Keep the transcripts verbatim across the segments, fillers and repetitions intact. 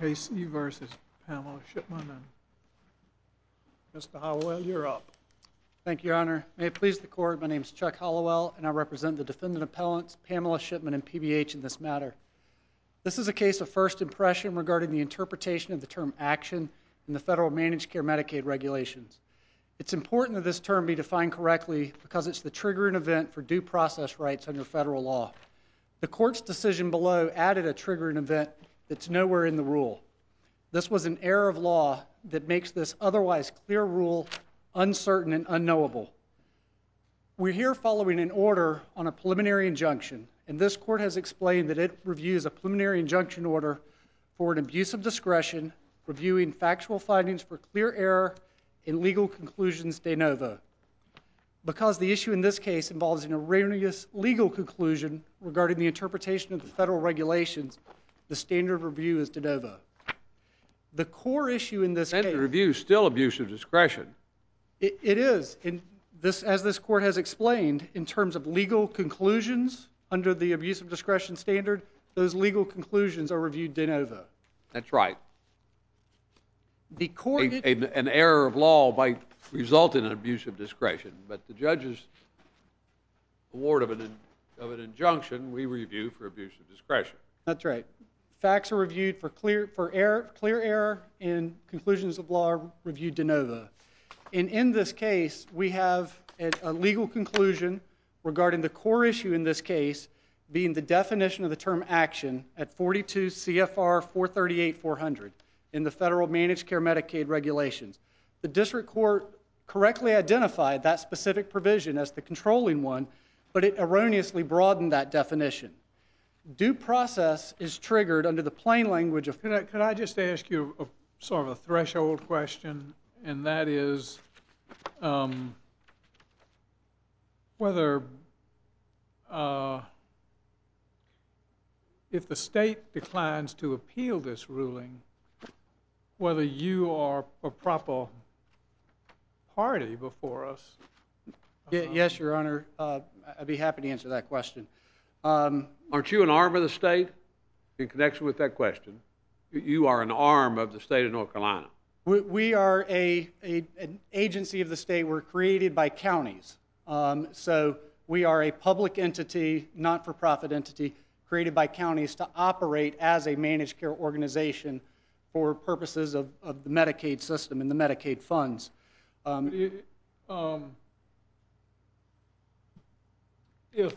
K C versus Pamela Shipman. And Mister Hollowell, you're up. Thank you, Your Honor. May it please the Court, my name is Chuck Hollowell, and I represent the defendant appellants, Pamela Shipman and P B H, in this matter. This is a case of first impression regarding the interpretation of the term action in the federal managed care Medicaid regulations. It's important that this term be defined correctly because it's the triggering event for due process rights under federal law. The Court's decision below added a triggering event that's nowhere in the rule. This was an error of law that makes this otherwise clear rule uncertain and unknowable. We're here following an order on a preliminary injunction, and this Court has explained that it reviews a preliminary injunction order for an abuse of discretion, reviewing factual findings for clear error and legal conclusions de novo. Because the issue in this case involves an erroneous legal conclusion regarding the interpretation of the federal regulations, the standard review is de novo. The core issue in this case... Standard review is still abuse of discretion. It, it is, in this, as this Court has explained, in terms of legal conclusions under the abuse of discretion standard, those legal conclusions are reviewed de novo. That's right. The court... A, a, an error of law might result in an abuse of discretion, but the judge's award of an, of an injunction, we review for abuse of discretion. That's right. Facts are reviewed for clear, for error, clear error, and conclusions of law are reviewed de novo. And in this case, we have a, a legal conclusion regarding the core issue in this case being the definition of the term action at forty-two C F R four thirty-eight four hundred in the federal managed care Medicaid regulations. The district court correctly identified that specific provision as the controlling one, but it erroneously broadened that definition. Due process is triggered under the plain language of... Could I, could I just ask you a, sort of a threshold question, and that is um, whether uh, if the state declines to appeal this ruling, whether you are a proper party before us. Yeah, yes, Your Honor. Uh, I'd be happy to answer that question. Um, Aren't you an arm of the state in connection with that question? You are an arm of the state of North Carolina. we, we are a, a, an agency of the state. We're created by counties. Um, so we are a public entity, not-for-profit entity, created by counties to operate as a managed care organization for purposes of, of the Medicaid system and the Medicaid funds. Um, It, um, if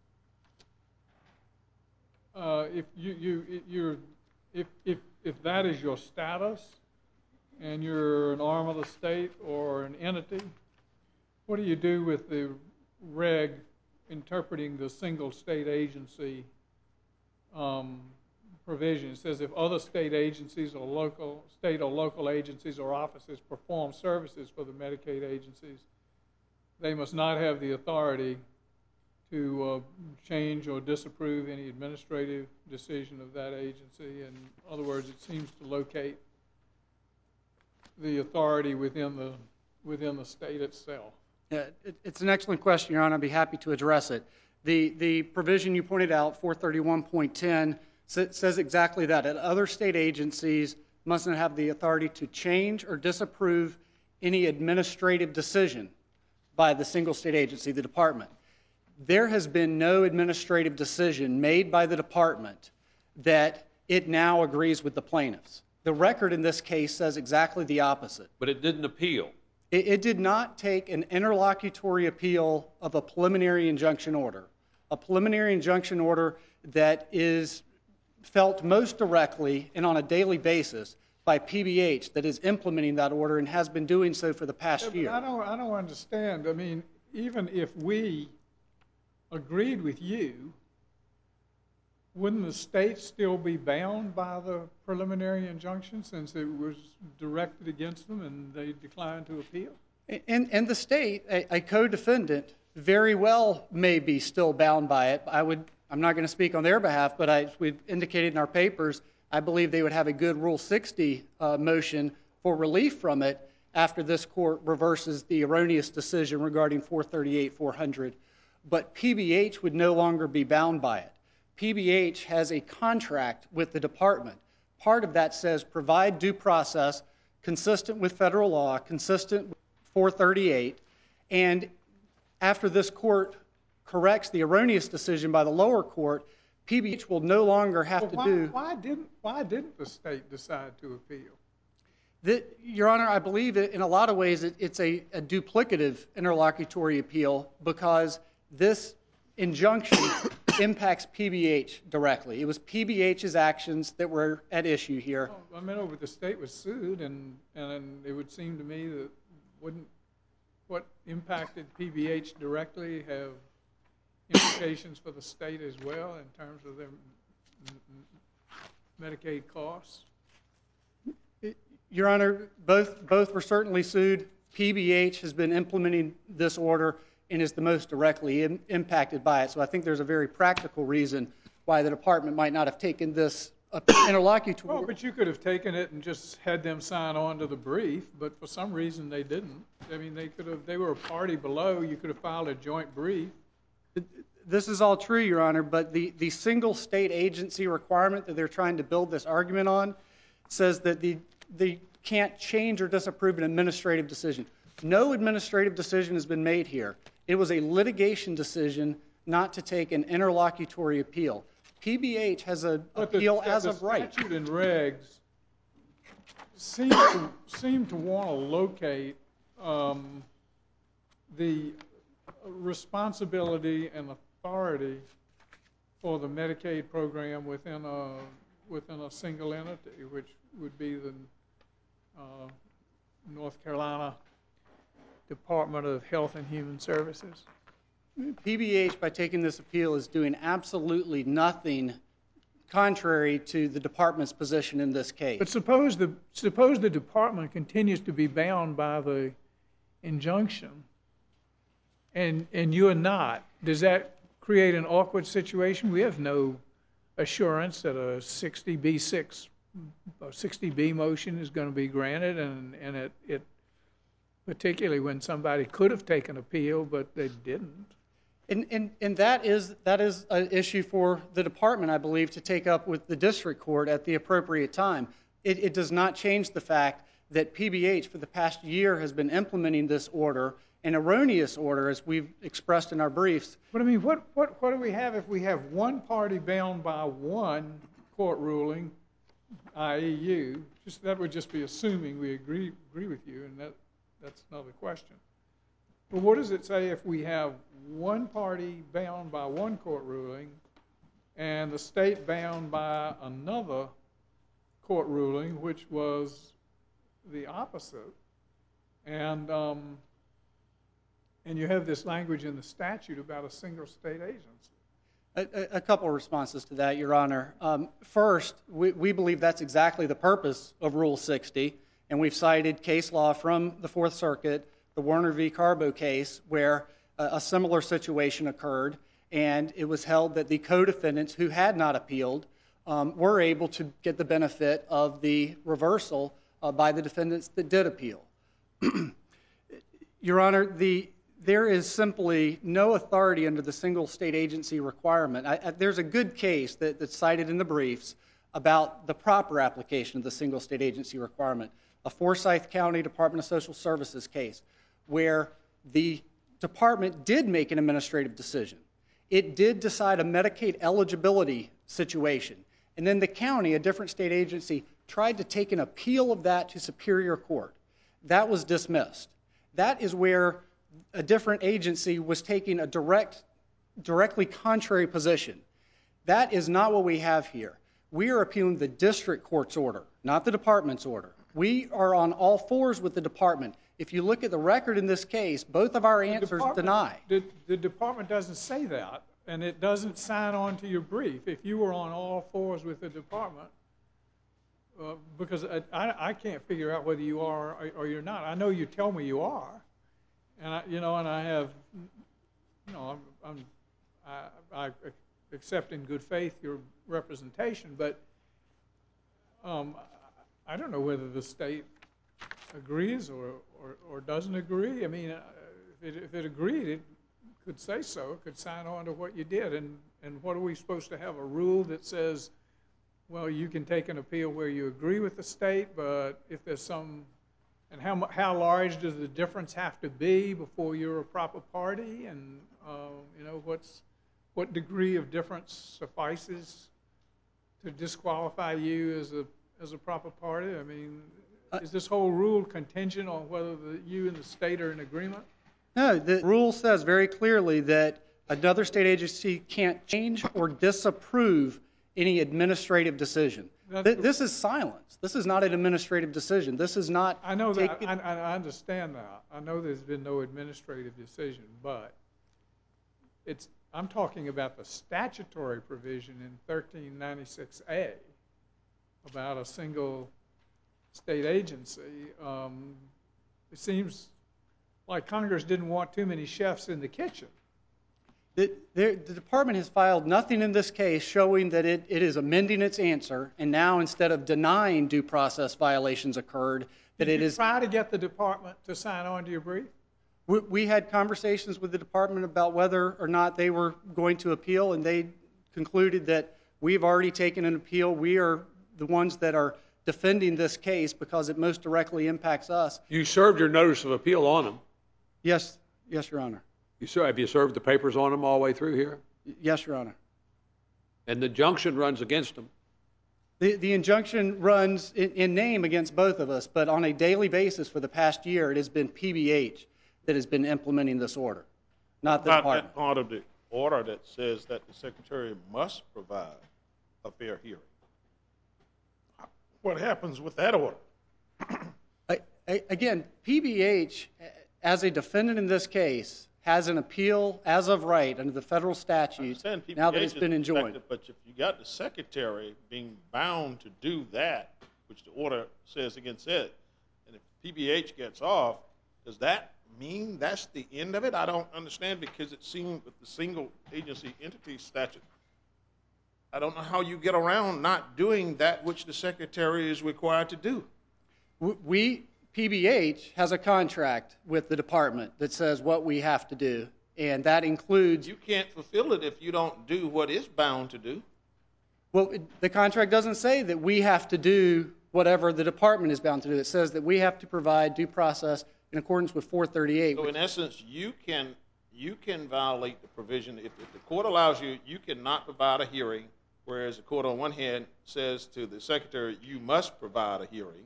uh, if you you you're if if if that is your status, and you're an arm of the state or an entity, what do you do with the reg interpreting the single state agency um, provision? It says if other state agencies or local state or local agencies or offices perform services for the Medicaid agencies, they must not have the authority to uh, change or disapprove any administrative decision of that agency. In other words, it seems to locate the authority within the within the state itself. Yeah, it, it's an excellent question, Your Honor. I'd be happy to address it. The the provision you pointed out, four thirty-one point ten, says exactly that. And other state agencies must not have the authority to change or disapprove any administrative decision by the single state agency, the department. There has been no administrative decision made by the department that it now agrees with the plaintiffs. The record in this case says exactly the opposite. But it didn't appeal. It, it did not take an interlocutory appeal of a preliminary injunction order. A preliminary injunction order that is felt most directly and on a daily basis by P B H that is implementing that order and has been doing so for the past Yeah, year. I don't, I don't understand. I mean, even if we agreed with you, wouldn't the state still be bound by the preliminary injunction since it was directed against them and they declined to appeal? And, and the state, a, a co-defendant, very well may be still bound by it. I would, I'm not going to speak on their behalf, but I, we've indicated in our papers, I believe they would have a good Rule sixty uh, motion for relief from it after this court reverses the erroneous decision regarding four thirty-eight four hundred. But P B H would no longer be bound by it. P B H has a contract with the department part of that says provide due process consistent with federal law, consistent with four thirty-eight, and after this court corrects the erroneous decision by the lower court, P B H will no longer have Well, to why, do... why didn't why didn't the state decide to appeal? The, Your Honor, I believe it, in a lot of ways it, it's a, a duplicative interlocutory appeal because this injunction impacts P B H directly. It was P B H's actions that were at issue here. Well, I mean, over the state was sued, and and it would seem to me that wouldn't what impacted P B H directly have implications for the state as well in terms of their Medicaid costs? Your Honor, both both were certainly sued. P B H has been implementing this order and is the most directly in, impacted by it. So I think there's a very practical reason why the department might not have taken this uh, interlocutory. Well, but you could have taken it and just had them sign on to the brief, but for some reason they didn't. I mean, they could have. They were a party below. You could have filed a joint brief. This is all true, Your Honor, but the, the single state agency requirement that they're trying to build this argument on says that the, they can't change or disapprove an administrative decision. No administrative decision has been made here. It was a litigation decision not to take an interlocutory appeal. P B H has an appeal the, as the of right. Statute and regs seem to, seem to want to locate um, the responsibility and authority for the Medicaid program within a within a single entity, which would be the uh, North Carolina Department of Health and Human Services. P B H, by taking this appeal, is doing absolutely nothing contrary to the department's position in this case. But suppose the suppose the department continues to be bound by the injunction, and and you are not. Does that create an awkward situation? We have no assurance that a sixty B six, a sixty B motion is going to be granted, and and it, it particularly when somebody could have taken appeal but they didn't. And, and, and that is that is an issue for the department, I believe, to take up with the district court at the appropriate time. It, it does not change the fact that P B H for the past year has been implementing this order, an erroneous order, as we've expressed in our briefs. But I mean, what, what, what do we have if we have one party bound by one court ruling, that is you? Just, that would just be assuming we agree agree with you, and that that's another question. But what does it say if we have one party bound by one court ruling and the state bound by another court ruling, which was the opposite, and um, and you have this language in the statute about a single state agency? A, a couple of responses to that, Your Honor. Um, first, we, we believe that's exactly the purpose of Rule sixty, and we've cited case law from the Fourth Circuit, the Warner v. Carbo case, where a, a similar situation occurred, and it was held that the co-defendants who had not appealed um, were able to get the benefit of the reversal uh, by the defendants that did appeal. Your Honor, the there is simply no authority under the single state agency requirement. I, I, there's a good case that, that's cited in the briefs about the proper application of the single state agency requirement, a Forsyth County Department of Social Services case, where the department did make an administrative decision. It did decide a Medicaid eligibility situation, and then the county, a different state agency, tried to take an appeal of that to Superior Court. That was dismissed. That is where a different agency was taking a direct, directly contrary position. That is not what we have here. We are appealing the district court's order, not the department's order. We are on all fours with the department. If you look at the record in this case, both of our answers deny. The, the department doesn't say that, and it doesn't sign on to your brief. If you were on all fours with the department, uh, because I, I, I can't figure out whether you are or, or you're not. I know you tell me you are. And I, you know, and I have, you know, I'm, I'm I, I accept in good faith your representation, but um, I don't know whether the state agrees or, or, or doesn't agree. I mean, uh, if, it, if it agreed, it could say so. It could sign on to what you did. And, and what are we supposed to have, a rule that says well, you can take an appeal where you agree with the state, but if there's some, and how mu- how large does the difference have to be before you're a proper party, and uh, you know what's what degree of difference suffices to disqualify you as a as a proper party? I mean, is this whole rule contingent on whether the, you and the state are in agreement? No, the rule says very clearly that another state agency can't change or disapprove any administrative decision. Th- This is silence. This is not an administrative decision. This is not. I know that. taken- I, I I understand that. I know there's been no administrative decision, but it's. I'm talking about the statutory provision in thirteen ninety-six A about a single state agency. Um, it seems like Congress didn't want too many chefs in the kitchen. The, the, the department has filed nothing in this case showing that it, it is amending its answer, and now instead of denying due process violations occurred, that Did it you is. try to get the department to sign on to your brief? We, we had conversations with the department about whether or not they were going to appeal, and they concluded that we've already taken an appeal. We are the ones that are defending this case because it most directly impacts us. You served your notice of appeal on them. Yes, yes, Your Honor. You ser- have you served the papers on them all the way through here? Yes, Your Honor. And the injunction runs against them. The, the injunction runs in, in name against both of us, but on a daily basis for the past year, it has been P B H that has been implementing this order, not the About department. that part of the order that says that the secretary must provide a fair hearing. What happens with that order? I, I, again, P B H, as a defendant in this case, has an appeal as of right under the federal I statutes understand now that P B H it's is been enjoined. protected, but if you got the secretary being bound to do that, which the order says against it, and if P B H gets off, does that mean that's the end of it? I don't understand, because it seems with the single agency entity statute, I don't know how you get around not doing that which the secretary is required to do. We, P B H, has a contract with the department that says what we have to do, and that includes. You can't fulfill it if you don't do what it's bound to do. Well, it, the contract doesn't say that we have to do whatever the department is bound to do. It says that we have to provide due process in accordance with four thirty-eight. So which, in essence, you can you can violate the provision. If, if the court allows you, you cannot provide a hearing, whereas the court on one hand says to the secretary, you must provide a hearing.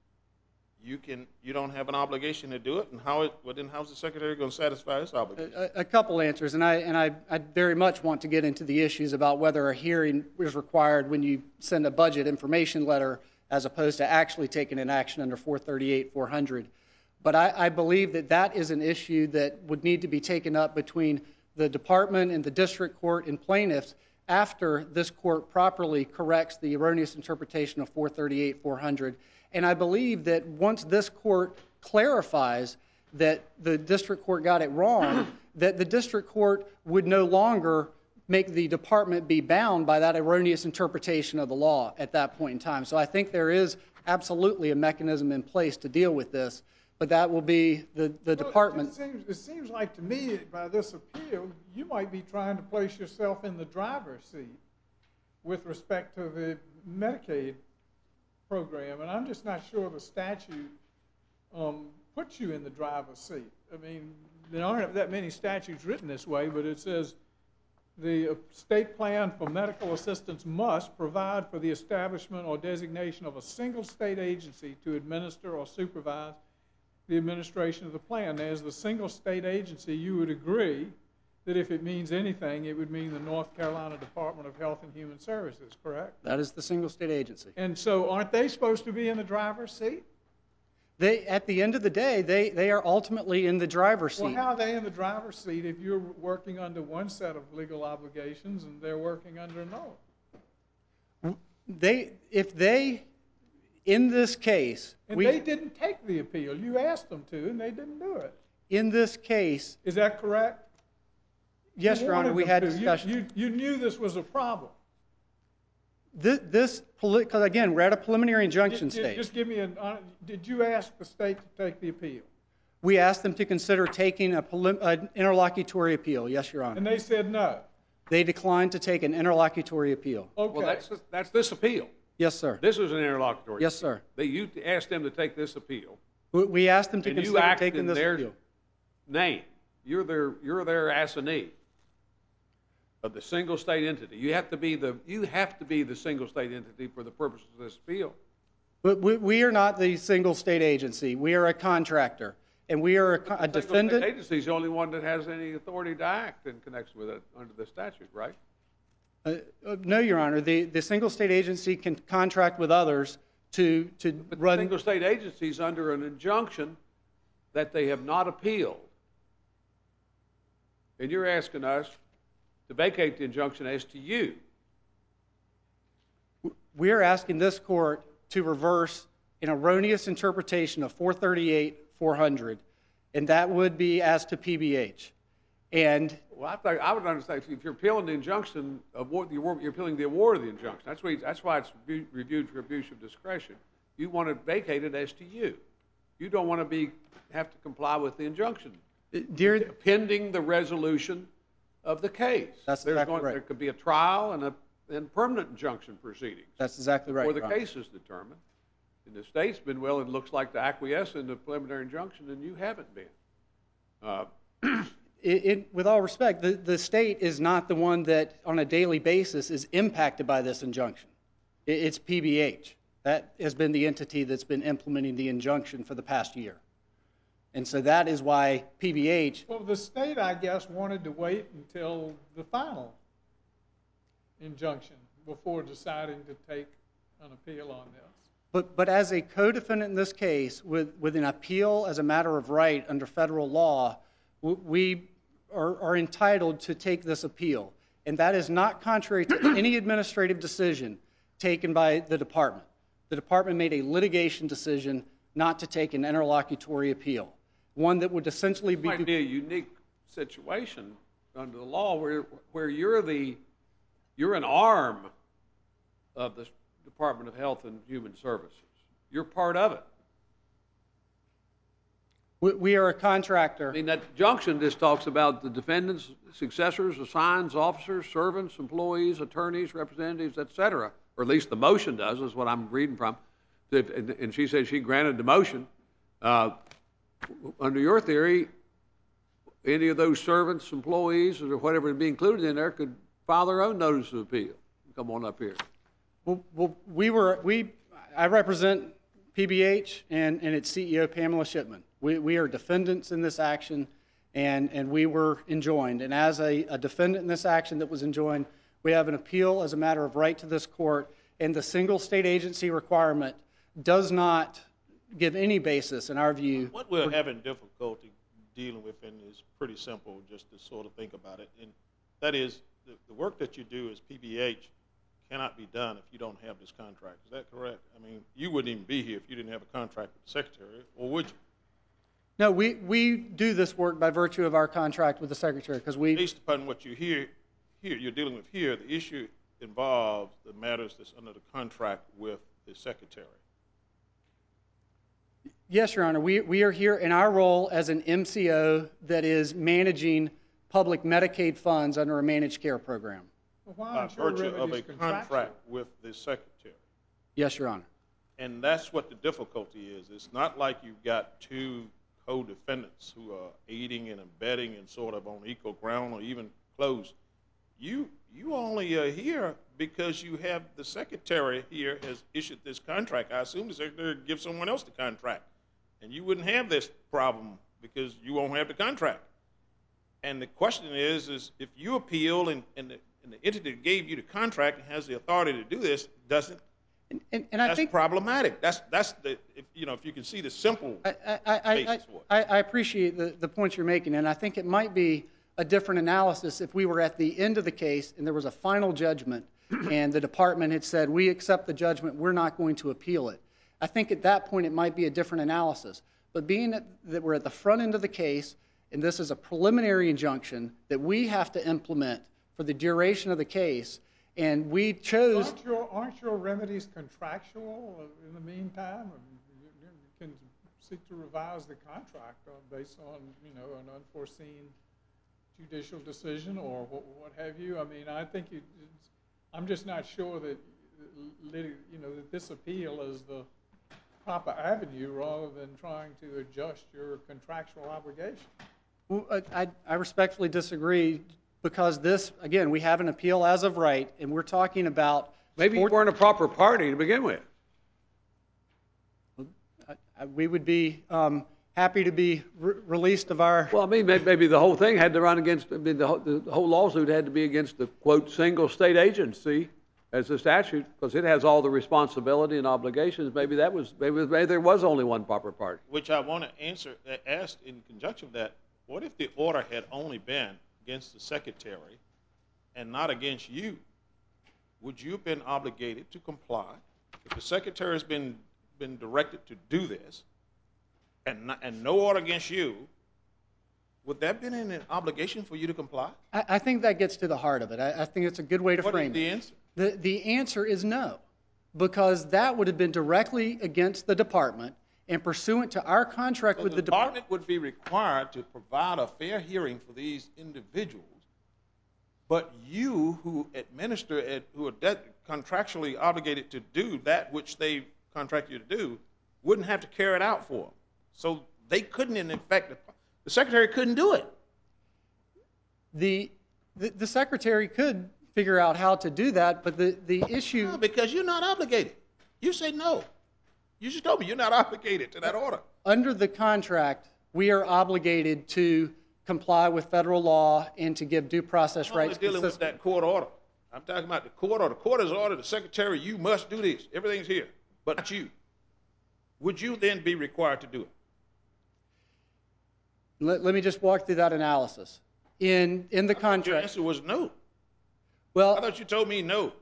You can you don't have an obligation to do it, and how it well, then how's the secretary going to satisfy his obligation? a, a couple answers, and I and I, I very much want to get into the issues about whether a hearing is required when you send a budget information letter as opposed to actually taking an action under four thirty-eight four hundred. But I, I believe that that is an issue that would need to be taken up between the department and the district court and plaintiffs after this court properly corrects the erroneous interpretation of four thirty-eight four hundred. And I believe that once this court clarifies that the district court got it wrong, that the district court would no longer make the department be bound by that erroneous interpretation of the law at that point in time. So I think there is absolutely a mechanism in place to deal with this, but that will be the, the Well, department. It seems, it seems like to me, by this appeal, you might be trying to place yourself in the driver's seat with respect to the Medicaid program, and I'm just not sure the statute um, puts you in the driver's seat. I mean, there aren't that many statutes written this way, but it says the state plan for medical assistance must provide for the establishment or designation of a single state agency to administer or supervise the administration of the plan. Now, as the single state agency, you would agree that if it means anything, it would mean the North Carolina Department of Health and Human Services, correct? That is the single state agency. And so aren't they supposed to be in the driver's seat? They, at the end of the day, they, they are ultimately in the driver's seat. Well, how are they in the driver's seat if you're working under one set of legal obligations and they're working under another? They, if they, in this case, And we, they didn't take the appeal. You asked them to, and they didn't do it. in this case, Is that correct? yes, You Your Honor, wanted we them had to. You- discussion. You, you knew this was a problem. This, this because again, we're at a preliminary injunction Ju- ju- stage. Just give me an, hon- did you ask the state to take the appeal? We asked them to consider taking a prelim, an interlocutory appeal. Yes, Your Honor. And they said no. They declined to take an interlocutory appeal. Okay. Well, that's, that's this appeal. Yes, sir. This was an interlocutory. Yes, appeal. sir. That you asked them to take this appeal. We- We asked them to And you consider act taking in this their appeal. name. You're their, you're their assignee of the single state entity. You have to be the, you have to be the single state entity for the purposes of this appeal. But we, we are not the single state agency. We are a contractor, and we are a, co- a The single defendant. state agency is the only one that has any authority to act in connection with it under the statute, right? Uh, uh, no, Your Honor. The, the single state agency can contract with others to, to But the run. single state agency is under an injunction that they have not appealed. And you're asking us to vacate the injunction as to you. We are asking this court to reverse an erroneous interpretation of four thirty-eight four hundred, and that would be as to P B H. And Well, I, think, I would understand if you're appealing the injunction of what the award, you're appealing the award of the injunction. That's why, that's why it's reviewed, reviewed for abuse of discretion. You want it vacated as to you. You don't want to be have to comply with the injunction. dear, Pending the resolution of the case. That's There's exactly going, right. There could be a trial and a and permanent injunction proceedings. that's exactly right. Before the Your Honor. case is determined. And the state's been willing, it looks like, to acquiesce in the preliminary injunction, and you haven't been. Uh, It, it, with all respect, the, the state is not the one that, on a daily basis, is impacted by this injunction. It, it's P B H. That has been the entity that's been implementing the injunction for the past year. And so that is why P B H, Well, the state, I guess, wanted to wait until the final injunction before deciding to take an appeal on this. but, but as a co-defendant in this case, with, with an appeal as a matter of right under federal law, w- we are, are entitled to take this appeal. And that is not contrary to any administrative decision taken by the department. The department made a litigation decision not to take an interlocutory appeal, one that would essentially It be... might be a unique situation under the law where where you're the you're an arm of the Department of Health and Human Services. You're part of it. We, we are a contractor. I mean, that injunction just talks about the defendants, successors, assigns, officers, servants, employees, attorneys, representatives, et cetera. Or at least the motion does, is what I'm reading from. And and she said she granted the motion. Uh, under your theory, any of those servants, employees, or whatever would be included in there could file their own notice of appeal. Come on up here. Well, well, we were, we, I represent P B H and, and its C E O, Pamela Shipman. We, we are defendants in this action, and, and we were enjoined. And as a, a defendant in this action that was enjoined, we have an appeal as a matter of right to this court, and the single state agency requirement does not give any basis, in our view. What we're having difficulty dealing with, and is pretty simple just to sort of think about it, and that is the, the work that you do as P B H cannot be done if you don't have this contract. Is that correct? I mean, you wouldn't even be here if you didn't have a contract with the Secretary, or would you? No, we, we do this work by virtue of our contract with the Secretary, because we... Based upon what you hear here, you're dealing with here, the issue involves the matters that's under the contract with the Secretary. Yes, Your Honor. We, we are here in our role as an M C O that is managing public Medicaid funds under a managed care program. Well, why By aren't your virtue of a remedies contractual? contract with the Secretary. Yes, Your Honor. And that's what the difficulty is. It's not like you've got two co-defendants who are aiding and abetting and sort of on equal ground or even close. You you only are here because you have the Secretary here has issued this contract. I assume the Secretary gives someone else the contract. And you wouldn't have this problem because you won't have the contract. And the question is, is if you appeal and, and, the, and the entity that gave you the contract and has the authority to do this doesn't, And, and, and I that's think... problematic. That's that's the if, you know if you can see the simple I, I, I, basis for it. I, I appreciate the, the points you're making, and I think it might be a different analysis if we were at the end of the case and there was a final judgment and the department had said, we accept the judgment, we're not going to appeal it. I think at that point it might be a different analysis. But being that, that we're at the front end of the case, and this is a preliminary injunction that we have to implement for the duration of the case, and we chose... Aren't your, aren't your remedies contractual in the meantime? I mean, you, you can seek to revise the contract uh, based on, you know, an unforeseen judicial decision or what, what have you. I mean, I think you, I'm just not sure that, you know, that this appeal is the proper avenue rather than trying to adjust your contractual obligation. Well, I, I respectfully disagree because this, again, we have an appeal as of right, and we're talking about... Maybe you weren't a proper party to begin with. I, I, we would be um, happy to be re released of our... Well, I mean, maybe, maybe the whole thing had to run against, I mean, the, whole- the whole lawsuit had to be against the, quote, single state agency as a statute, because it has all the responsibility and obligations. Maybe that was, maybe, maybe there was only one proper party. Which I want to answer, uh, ask in conjunction with that, what if the order had only been against the secretary and not against you? Would you have been obligated to comply? If the secretary has been, been directed to do this and, not, and no order against you, would that have been an obligation for you to comply? I, I think that gets to the heart of it. I, I think it's a good way to What frame is the it. answer? The, the answer is no, because that would have been directly against the department and pursuant to our contract So with the the department. department would be required to provide a fair hearing for these individuals, but you who administer it, who are de- contractually obligated to do that which they contract you to do, wouldn't have to carry it out for them. So they couldn't, in effect, the secretary couldn't do it. The, the, the secretary could figure out how to do that, but the, the issue... No, because you're not obligated. You say no. You just told me you're not obligated to that order. Under the contract, we are obligated to comply with federal law and to give due process I'm only rights. dealing with that court order. I'm talking about the court order. The court has ordered the secretary, you must do this. Everything's here, but not you. Would you then be required to do it? Let, let me just walk through that analysis. In, in the Your contract... answer was no. Well, I thought you told me no.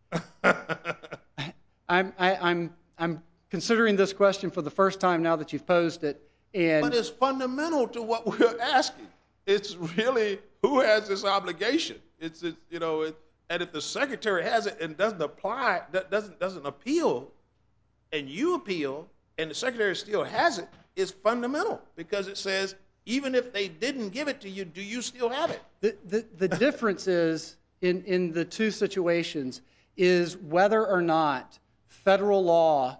I'm, I, I'm, I'm considering this question for the first time now that you've posed it. And But it's fundamental to what we're asking. It's really who has this obligation. It's, it's you know, it, and if the secretary has it and doesn't apply, that doesn't doesn't appeal, and you appeal, and the secretary still has it, it's fundamental because it says even if they didn't give it to you, do you still have it? the, the, the difference is in, in the two situations is whether or not federal law,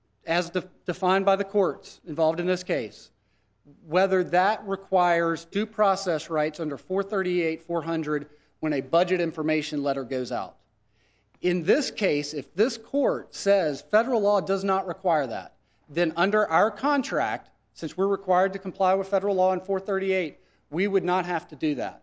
as de defined by the courts involved in this case, whether that requires due process rights under four thirty-eight, four hundred when a budget information letter goes out. In this case, if this court says federal law does not require that, then under our contract, since we're required to comply with federal law in four thirty-eight, we would not have to do that.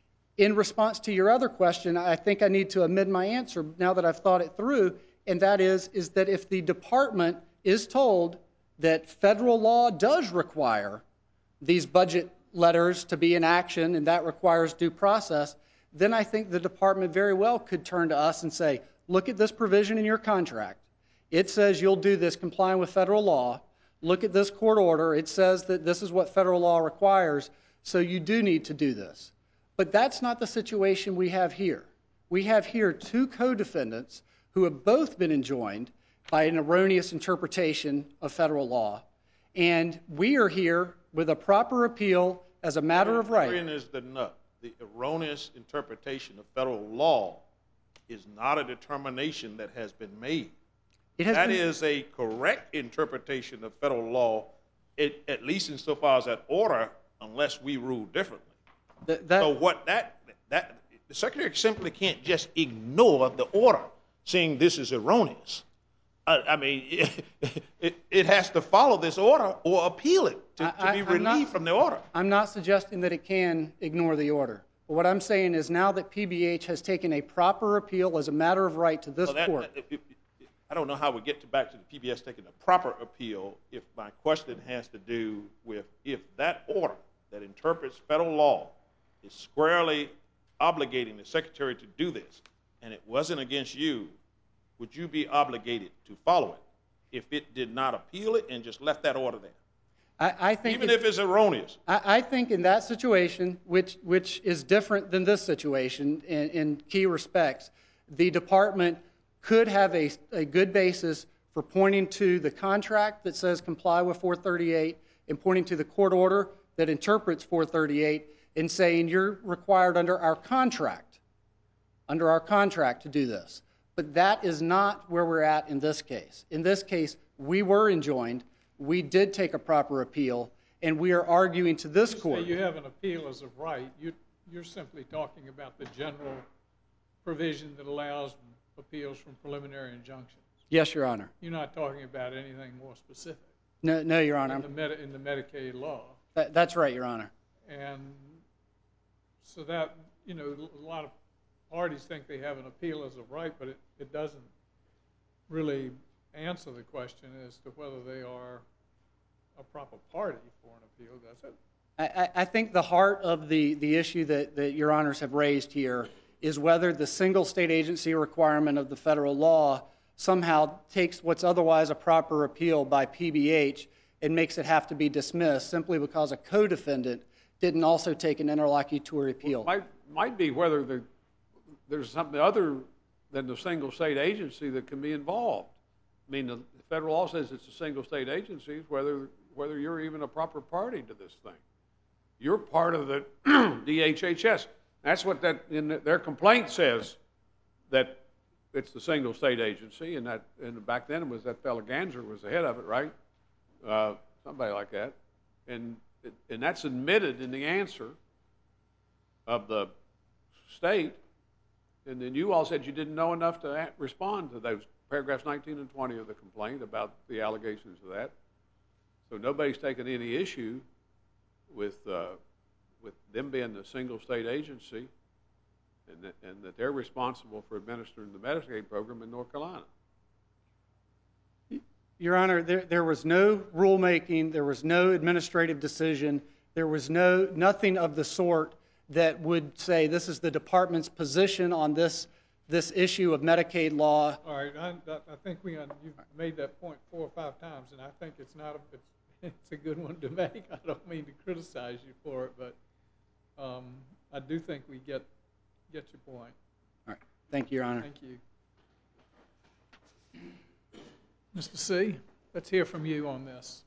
In response to your other question, I think I need to amend my answer now that I've thought it through, and that is, is that if the department is told that federal law does require these budget letters to be in action and that requires due process, then I think the department very well could turn to us and say, look at this provision in your contract. It says you'll do this complying with federal law. Look at this court order. It says that this is what federal law requires, so you do need to do this. But that's not the situation we have here. We have here two co-defendants who have both been enjoined by an erroneous interpretation of federal law. And we are here with a proper appeal as a matter of right. Wherein is the nut? The erroneous interpretation of federal law is not a determination that has been made. It has That been, is a correct interpretation of federal law, it, at least insofar as that order, unless we rule differently. that, that, So what that, that, the secretary simply can't just ignore the order saying this is erroneous. I, I mean, it, it, it has to follow this order or appeal it to, to I- be I'm relieved not- from the order. I'm not suggesting that it can ignore the order. But what I'm saying is now that P B H has taken a proper appeal as a matter of right to this Well, that- court. that- it- it- I don't know how we get to back to the P B S taking a proper appeal if my question has to do with if that order that interprets federal law is squarely obligating the secretary to do this, and it wasn't against you, would you be obligated to follow it if it did not appeal it and just left that order there? I, I think Even it- if it's erroneous. I, I think in that situation, which, which is different than this situation in, in key respects, the department could have a, a good basis for pointing to the contract that says comply with four thirty-eight and pointing to the court order that interprets four thirty-eight and saying you're required under our contract, under our contract to do this. But that is not where we're at in this case. In this case, we were enjoined, we did take a proper appeal, and we are arguing to this court. You say you have an appeal as of right. You, you're simply talking about the general provision that allows appeals from preliminary injunctions. Yes, Your Honor. You're not talking about anything more specific. No, no, Your Honor. In the, Medi- in the Medicaid law. That, that's right, Your Honor. And so that, you know, a lot of parties think they have an appeal as of right, but it, it doesn't really answer the question as to whether they are a proper party for an appeal, does it? I, I think the heart of the, the issue that, that Your Honors have raised here is whether the single state agency requirement of the federal law somehow takes what's otherwise a proper appeal by P B H and makes it have to be dismissed simply because a co-defendant didn't also take an interlocutory appeal. Well, it might, might be whether the, there's something other than the single state agency that can be involved. I mean, the federal law says it's a single state agency, whether, whether you're even a proper party to this thing. You're part of the D H H S. That's what that, in the, their complaint says, that it's the single state agency, and that, and back then it was that fellow Ganser was the head of it, right? Uh, somebody like that. And, and that's admitted in the answer of the state. And then you all said you didn't know enough to respond to those paragraphs nineteen and twenty of the complaint about the allegations of that. So nobody's taken any issue with, uh, with them being the single state agency, and that, and that they're responsible for administering the Medicaid program in North Carolina. Your Honor, there, there was no rulemaking, there was no administrative decision, there was no nothing of the sort that would say this is the department's position on this this issue of Medicaid law. All right, I, I think we you've made that point four or five times, and I think it's not a, it's, it's a good one to make. I don't mean to criticize you for it, but um, I do think we get get your point. All right, thank you, Your Honor. Thank you. Mister C, let's hear from you on this.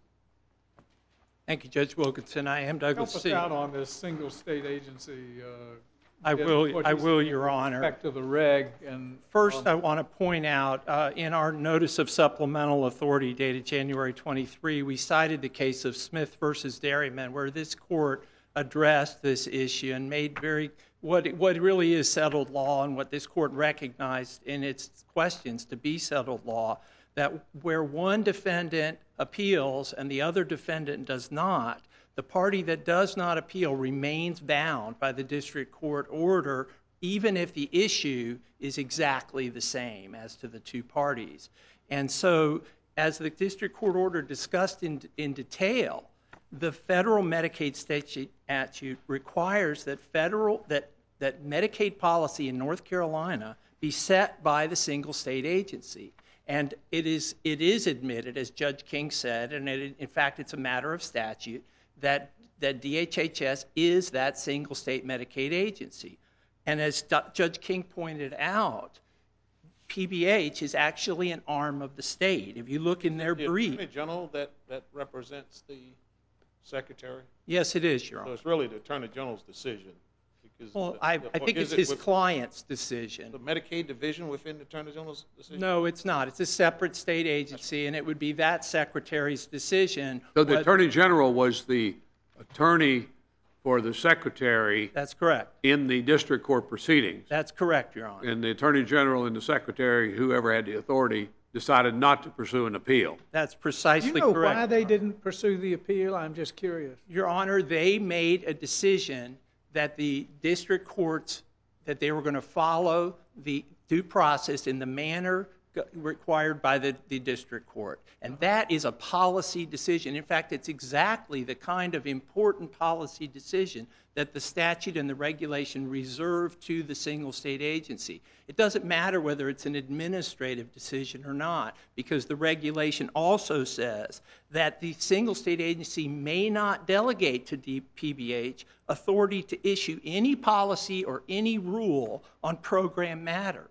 Thank you, Judge Wilkinson. I am Douglas Help us C. out on this single state agency. Uh, I will, I will, Your Honor. Back to the reg. And First, um, I want to point out, uh, in our notice of supplemental authority dated January twenty-third, we cited the case of Smith versus Dairyman, where this court addressed this issue and made very what what really is settled law, and what this court recognized in its questions to be settled law, that where one defendant appeals and the other defendant does not, the party that does not appeal remains bound by the district court order, even if the issue is exactly the same as to the two parties. And so, as the district court order discussed in, in detail, the federal Medicaid statute requires that federal that that Medicaid policy in North Carolina be set by the single state agency. And it is it is admitted, as Judge King said, and it, in fact it's a matter of statute, that, that D H H S is that single state Medicaid agency. And as D- Judge King pointed out, P B H is actually an arm of the state. If you look in their the brief. Attorney General that, that represents the Secretary? Yes, it is, Your Honor. So it's really the Attorney General's decision. Because Well, the, I, the, I think it's it his with client's decision. the Medicaid division within the Attorney General's decision? No, it's not. It's a separate state agency, and it would be that secretary's decision. So the what- Attorney General was the attorney for the Secretary That's correct. in the district court proceedings. That's correct, Your Honor. And the Attorney General and the Secretary, whoever had the authority, decided not to pursue an appeal. That's do precisely you know correct. why they didn't pursue the appeal? I'm just curious. Your Honor, they made a decision that the district courts, that they were going to follow the due process in the manner required by the, the district court. And that is a policy decision. In fact, it's exactly the kind of important policy decision that the statute and the regulation reserve to the single state agency. It doesn't matter whether it's an administrative decision or not, because the regulation also says that the single state agency may not delegate to P B H authority to issue any policy or any rule on program matters.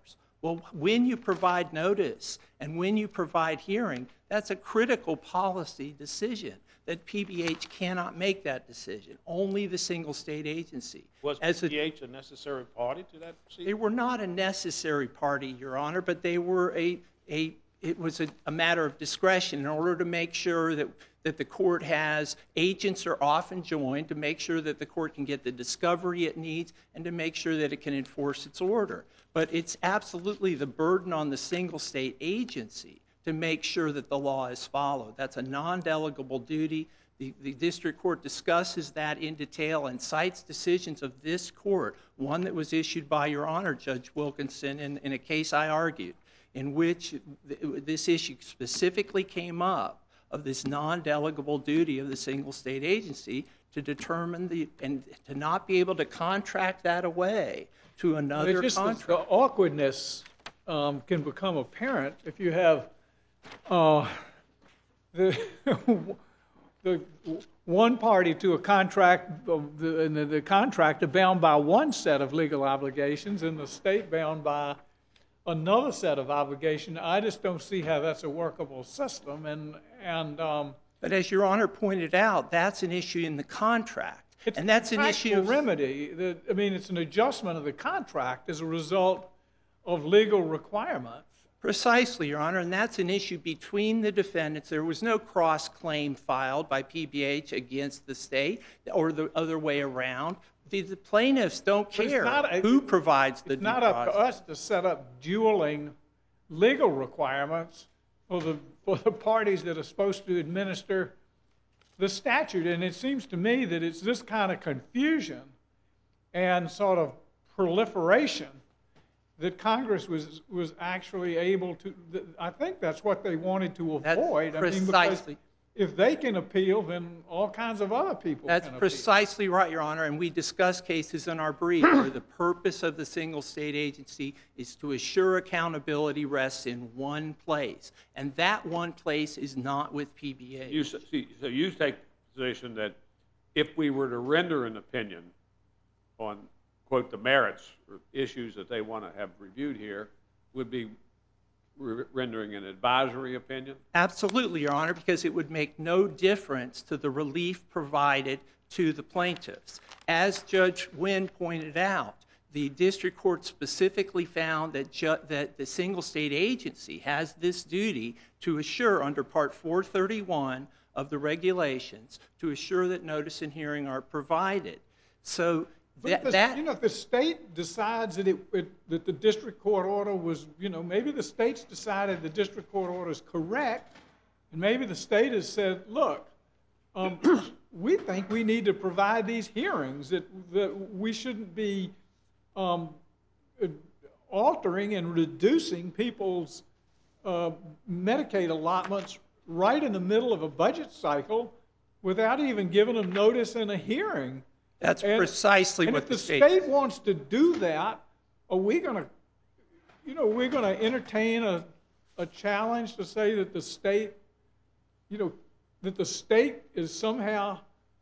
Well, when you provide notice and when you provide hearing, that's a critical policy decision that P B H cannot make that decision. Only the single state agency. Was As P B H a, a necessary party to that proceeding? They were not a necessary party, Your Honor, but they were a, a it was a, a matter of discretion in order to make sure that, that the court has, agents are often joined to make sure that the court can get the discovery it needs and to make sure that it can enforce its order. But it's absolutely the burden on the single state agency to make sure that the law is followed. That's a non-delegable duty. The, the district court discusses that in detail and cites decisions of this court, one that was issued by Your Honor, Judge Wilkinson, in, in a case I argued, in which this issue specifically came up of this non-delegable duty of the single state agency to determine the, and to not be able to contract that away to another It's just contract. the awkwardness um, can become apparent if you have uh, the the one party to a contract, the, and the, the contractor bound by one set of legal obligations and the state bound by another set of obligations. I just don't see how that's a workable system. And and um, but as Your Honor pointed out, that's an issue in the contract, it's and that's a an issue of remedy. The, I mean, it's an adjustment of the contract as a result of legal requirements. Precisely, Your Honor, and that's an issue between the defendants. There was no cross-claim filed by P B H against the state or the other way around. The, the plaintiffs don't care a, who provides the It's not up to us to set up dueling legal requirements for the, for the parties that are supposed to administer the statute. And it seems to me that it's this kind of confusion and sort of proliferation that Congress was was actually able to. I think that's what they wanted to avoid. That's precisely. I mean, because if they can appeal, then all kinds of other people That's can appeal. precisely right, Your Honor, and we discuss cases in our brief where the purpose of the single state agency is to assure accountability rests in one place, and that one place is not with P B H. You, see, so you take the position that if we were to render an opinion on, quote, the merits or issues that they want to have reviewed here, would be re rendering an advisory opinion? Absolutely, Your Honor, because it would make no difference to the relief provided to the plaintiffs. As Judge Wynn pointed out, the district court specifically found that, ju that the single state agency has this duty to assure under Part four thirty-one of the regulations to assure that notice and hearing are provided. So that, the, that you know, if the state decides that it, it that the district court order was, you know, maybe the state's decided the district court order is correct, and maybe the state has said, look, um, we think we need to provide these hearings, that that we shouldn't be um, altering and reducing people's uh, Medicaid allotments right in the middle of a budget cycle without even giving them notice and a hearing. That's and, precisely and what if the the state, state wants to do that, are we going to, you know, we're going to entertain a, a challenge to say that the state, you know, that the state is somehow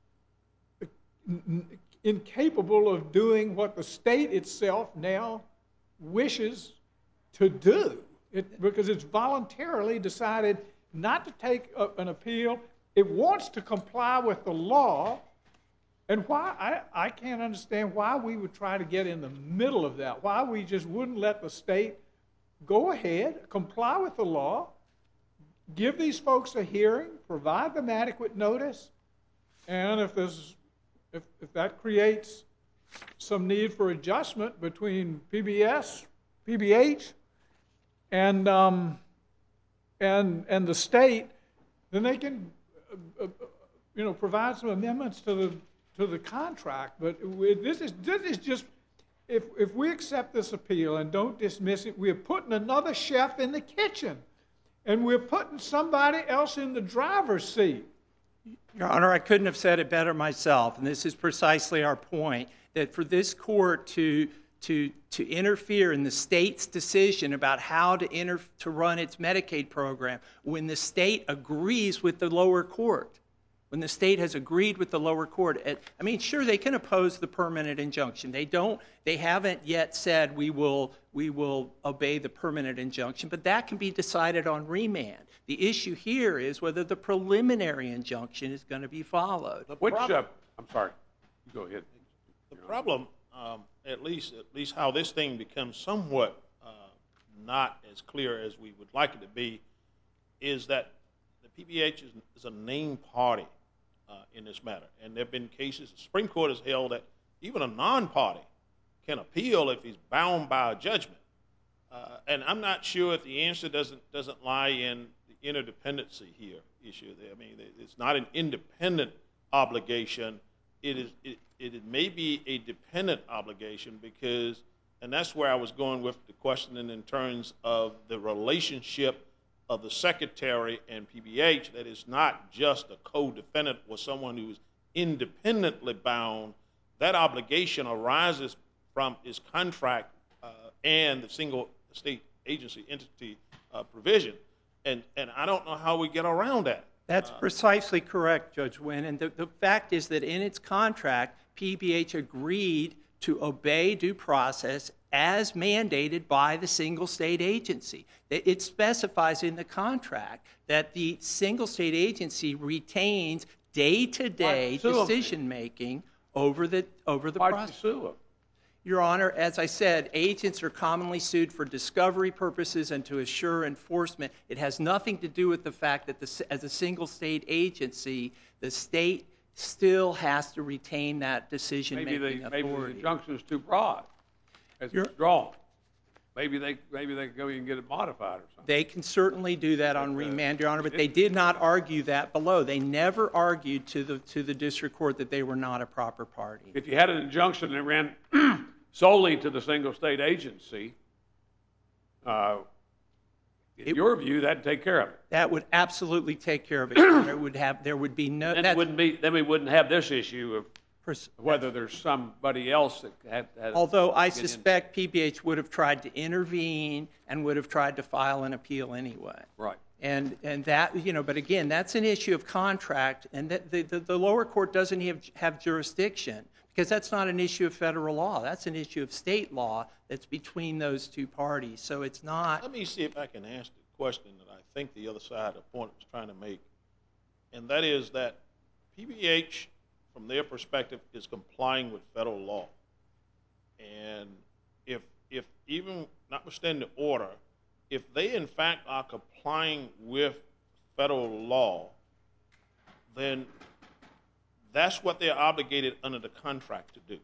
incapable of doing what the state itself now wishes to do, it, because it's voluntarily decided not to take a, an appeal. It wants to comply with the law. And why, I, I can't understand why we would try to get in the middle of that, why we just wouldn't let the state go ahead, comply with the law, give these folks a hearing, provide them adequate notice, and if, there's, if, if that creates some need for adjustment between P B S, P B H, and, um, and, and the state, then they can uh, uh, you know, provide some amendments to the to the contract. But this is this is just, if if we accept this appeal and don't dismiss it, we're putting another chef in the kitchen, and we're putting somebody else in the driver's seat. Your Honor, I couldn't have said it better myself, and this is precisely our point, that for this court to to to interfere in the state's decision about how to inter to run its Medicaid program when the state agrees with the lower court. when the state has agreed with the lower court, at, I mean, sure, they can oppose the permanent injunction. They don't, they haven't yet said we will, we will obey the permanent injunction, but that can be decided on remand. The issue here is whether the preliminary injunction is going to be followed. Which, prob- uh, I'm sorry, you go ahead. The problem, um, at least at least how this thing becomes somewhat uh, not as clear as we would like it to be, is that the P B H is, is a named party uh, in this matter. And there have been cases, the Supreme Court has held that even a non-party can appeal if he's bound by a judgment. Uh, and I'm not sure if the answer doesn't doesn't lie in the interdependency here issue. I mean, it's not an independent obligation. It is it, it may be a dependent obligation because, and that's where I was going with the question in terms of the relationship of the Secretary and P B H, that is not just a co-defendant or someone who is independently bound. That obligation arises from his contract uh, and the single state agency entity uh, provision. And, and I don't know how we get around that. That's Uh, precisely correct, Judge Wynn. And the, the fact is that in its contract, P B H agreed to obey due process as mandated by the single state agency. It, it specifies in the contract that the single state agency retains day-to-day decision-making over the, over the Why'd process. you sue him? Your Honor, as I said, agents are commonly sued for discovery purposes and to assure enforcement. It has nothing to do with the fact that the, as a single state agency, the state still has to retain that decision-making Maybe, they, authority. maybe the injunction is too broad. It's You're- withdrawn. Maybe they maybe they can go and get it modified or something. They can certainly do that on But, uh, remand, Your Honor, but it- they did not argue that below. They never argued to the to the district court that they were not a proper party. If you had an injunction that ran solely to the single state agency, uh, in It- your view, that'd take care of it. That would absolutely take care of it. Your Honor. It would have there would be no. Then, that's it wouldn't be, then we wouldn't have this issue of pers- whether there's somebody else that had. had Although I get in. suspect P B H would have tried to intervene and would have tried to file an appeal anyway. Right. And and that, you know, but again, that's an issue of contract, and that the, the, the lower court doesn't have, have jurisdiction because that's not an issue of federal law. That's an issue of state law that's between those two parties. So it's not. Let me see if I can ask the question that I think the other side of the point was trying to make, and that is that P B H, from their perspective, is complying with federal law. And if, if even notwithstanding the order, if they in fact are complying with federal law, then that's what they're obligated under the contract to do.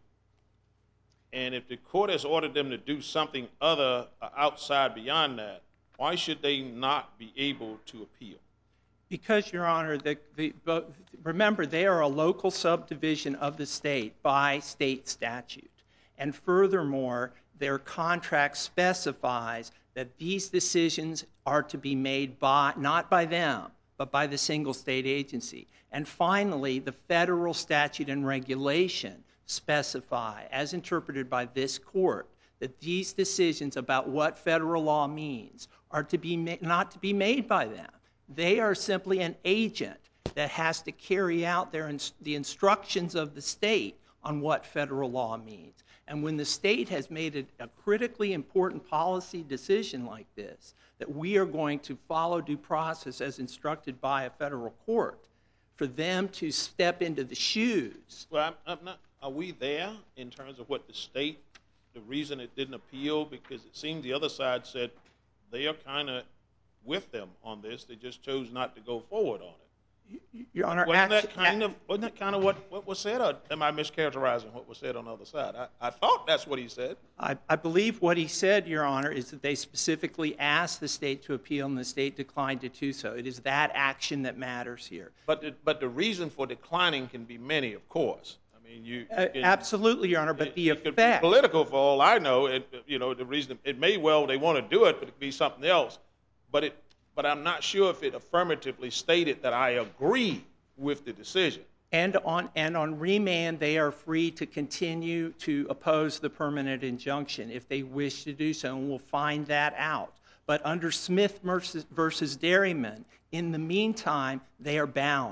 And if the court has ordered them to do something other uh, outside beyond that, why should they not be able to appeal? Because, Your Honor, the, the, but remember, they are a local subdivision of the state by state statute. And furthermore, their contract specifies that these decisions are to be made by, not by them, but by the single state agency. And finally, the federal statute and regulation specify, as interpreted by this court, that these decisions about what federal law means are to be ma- not to be made by them. They are simply an agent that has to carry out their ins- the instructions of the state on what federal law means. And when the state has made a, a critically important policy decision like this, that we are going to follow due process as instructed by a federal court, for them to step into the shoes. Well, I'm, I'm not. Are we there in terms of what the state, the reason it didn't appeal? Because it seems the other side said they are kind of with them on this. They just chose not to go forward on it. Your Honor, Wasn't that actu- kind of wasn't that kind of what, what was said, or am I mischaracterizing what was said on the other side? I, I thought that's what he said. I, I believe what he said, Your Honor, is that they specifically asked the state to appeal and the state declined to do so. It is that action that matters here. But the, but the reason for declining can be many, of course. I mean, you, you Uh, can- absolutely, Your Honor, but it, the it could be effect... political for all I know. It, you know, the reason it may well they want to do it, but it could be something else. But it, but I'm not sure if it affirmatively stated that I agree with the decision. And on and on remand, they are free to continue to oppose the permanent injunction if they wish to do so, and we'll find that out. But under Smith versus, versus Dairyman, in the meantime, they are bound.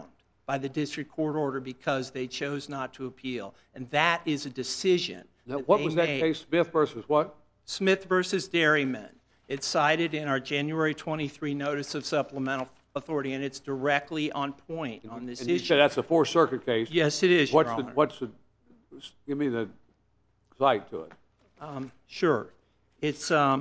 by the district court order because they chose not to appeal. And that is a decision. Now, that what they was that made. case, Smith versus what? Smith versus Dairymen. It's cited in our January twenty-three Notice of Supplemental Authority, and it's directly on point on this And you issue. said that's a Fourth Circuit case. Yes, it is, What's Your the, Honor. what's the, give me the cite to it. Um, sure. It's, um,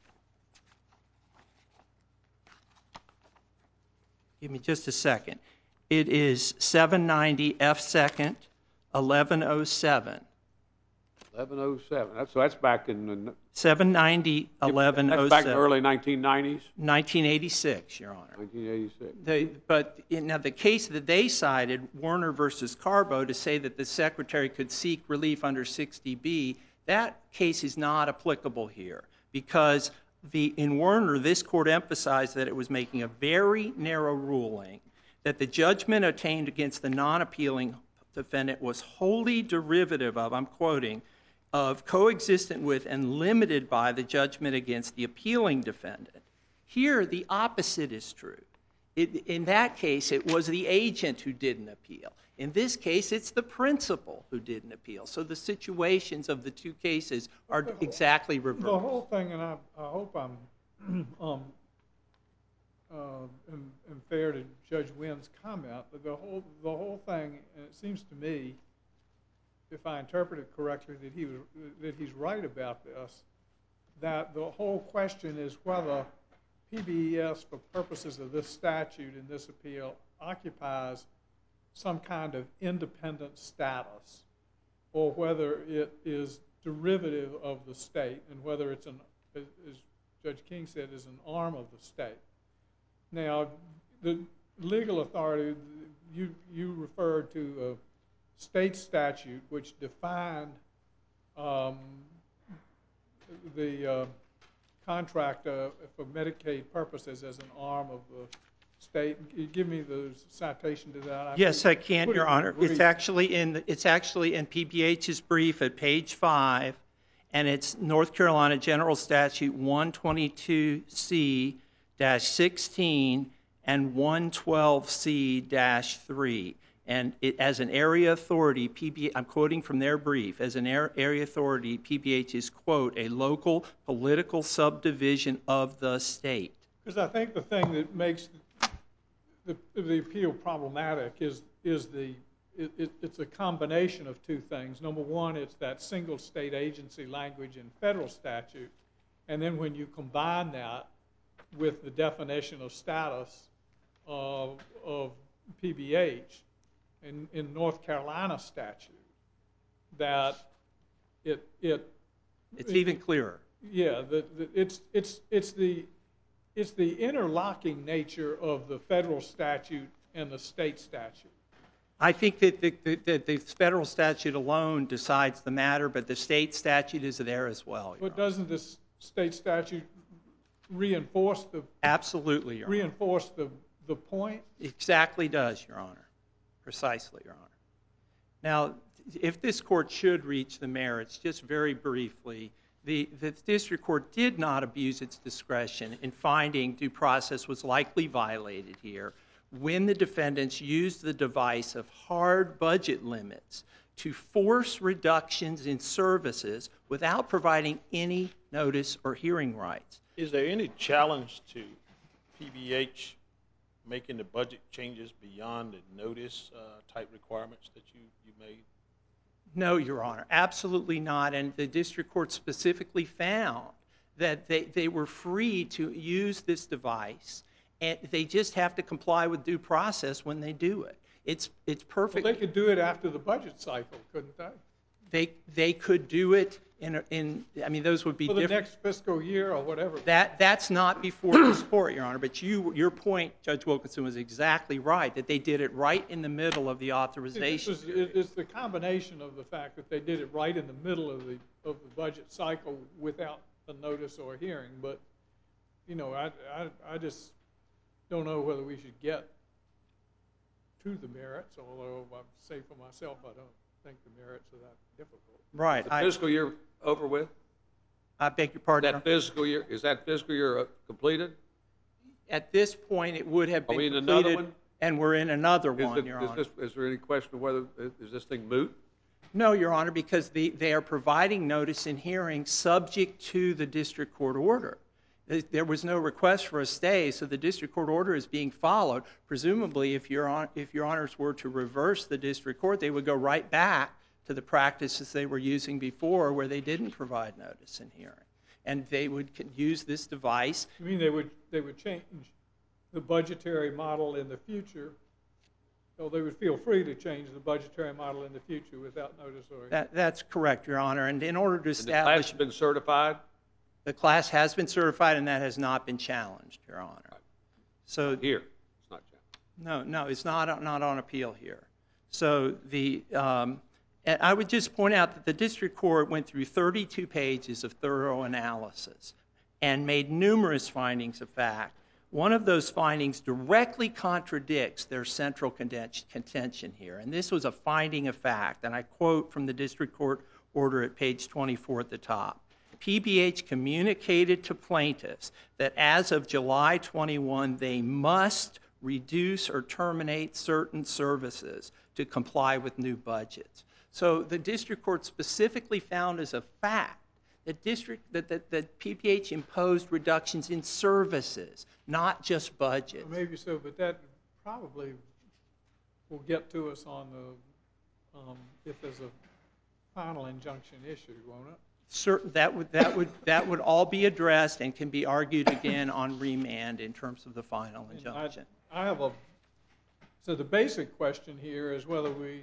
give me just a second. It is seven ninety F second, eleven oh seven. eleven oh seven. That's, so that's back in the... seven ninety, eleven oh seven. That's back in the early nineteen nineties? nineteen eighty-six, Your Honor. nineteen eighty-six. The, but in, now the case that they cited, Warner versus Carbo, to say that the Secretary could seek relief under sixty B, that case is not applicable here because the, in Warner, this court emphasized that it was making a very narrow ruling that the judgment obtained against the non-appealing defendant was wholly derivative of, I'm quoting, of coexistent with and limited by the judgment against the appealing defendant. Here, the opposite is true. It, in that case, it was the agent who didn't appeal. In this case, it's the principal who didn't appeal. So the situations of the two cases are exactly reversed. The whole thing, and I, I hope I'm um, uh, am, am fair to Judge Wynn's comment, but the whole, the whole thing, and it seems to me, if I interpret it correctly, that he was, that he's right about this, that the whole question is whether P B E S, for purposes of this statute and this appeal, occupies some kind of independent status, or whether it is derivative of the state, and whether it's, an, as Judge King said, is an arm of the state. Now, the legal authority, you, you referred to a state statute which defined um, the uh, contract uh, for Medicaid purposes as an arm of the state. Can you give me the citation to that? I Yes, I can, put it Your in Honor. the brief. It's actually in the, it's actually in P B H's brief at page five, and it's North Carolina General Statute one twenty-two C sixteen and one twelve C three. And it, as an area authority, P B, I'm quoting from their brief, as an area authority, P B H is, quote, a local political subdivision of the state. Because I think the thing that makes the, the appeal problematic is, is the, it, it, it's a combination of two things. Number one, it's that single state agency language in federal statute. And then when you combine that with the definition of status of, of P B H, In, in North Carolina statute, that it it It's even clearer. Yeah, the, the, it's it's it's the it's the interlocking nature of the federal statute and the state statute. I think that the, the, that the federal statute alone decides the matter, but the state statute is there as well. Your But doesn't this state statute reinforce the Absolutely, Your Honor. reinforce the the point? Exactly does, Your Honor. Precisely, Your Honor. Now, if this court should reach the merits, just very briefly, the, the district court did not abuse its discretion in finding due process was likely violated here when the defendants used the device of hard budget limits to force reductions in services without providing any notice or hearing rights. Is there any challenge to P B H making the budget changes beyond the notice uh, type requirements that you, you made? No, Your Honor, absolutely not. And the district court specifically found that they, they were free to use this device, and they just have to comply with due process when they do it. It's, it's perfect. Well, they could do it after the budget cycle, couldn't they? They, they could do it in, in, I mean, those would be For the different. next fiscal year or whatever. That, that's not before this court, Your Honor. But you, your point, Judge Wilkinson, was exactly right, that they did it right in the middle of the authorization. This is, it- it's the combination of the fact that they did it right in the middle of the of the budget cycle without a notice or a hearing. But you know, I, I I just don't know whether we should get to the merits. Although I say for myself, I don't think the merits are that difficult. Right. The I, fiscal year over with? I beg your pardon, Your That Honor. fiscal year, is that fiscal year uh, completed? At this point, it would have Are been we in completed. another one? And we're in another Is, one, it, Your is, Honor. this, is there any question of whether, is this thing moot? No, Your Honor, because the, they are providing notice and hearing subject to the district court order. There was no request for a stay, so the district court order is being followed. Presumably, if your, hon if your honors were to reverse the district court, they would go right back to the practices they were using before where they didn't provide notice and hearing. And they would use this device. You mean they would, they would change the budgetary model in the future? So they would feel free to change the budgetary model in the future without notice or... That, that's correct, Your Honor. And in order to And the class establish... has been certified? The class has been certified, and that has not been challenged, Your Honor. Right. So Here, it's not challenged. No, no, it's not, not on appeal here. So the, um, and I would just point out that the district court went through thirty-two pages of thorough analysis and made numerous findings of fact. One of those findings directly contradicts their central contention here, and this was a finding of fact, and I quote from the district court order at page twenty-four at the top. P B H communicated to plaintiffs that as of July twenty-first, they must reduce or terminate certain services to comply with new budgets. So the district court specifically found as a fact that, district, that, that, that P B H imposed reductions in services, not just budgets. Well, maybe so, but that probably will get to us on the, um, if there's a final injunction issue, won't it? Certain, that would that would that would all be addressed and can be argued again on remand in terms of the final injunction. I, I have a so the basic question here is whether we